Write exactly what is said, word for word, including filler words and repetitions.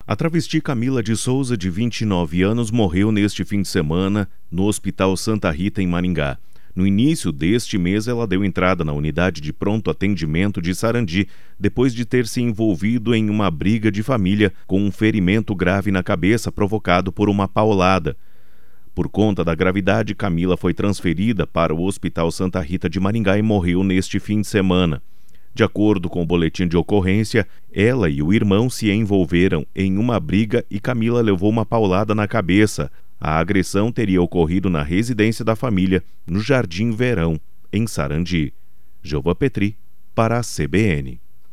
A travesti Camila de Souza, de vinte e nove anos, morreu neste fim de semana no Hospital Santa Rita, em Maringá. No início deste mês, ela deu entrada na unidade de pronto atendimento de Sarandi, depois de ter se envolvido em uma briga de família com um ferimento grave na cabeça provocado por uma paulada. Por conta da gravidade, Camila foi transferida para o Hospital Santa Rita de Maringá e morreu neste fim de semana. De acordo com o boletim de ocorrência, ela e o irmão se envolveram em uma briga e Camila levou uma paulada na cabeça. A agressão teria ocorrido na residência da família, no Jardim Verão, em Sarandi. Jova Petri, para a C B N.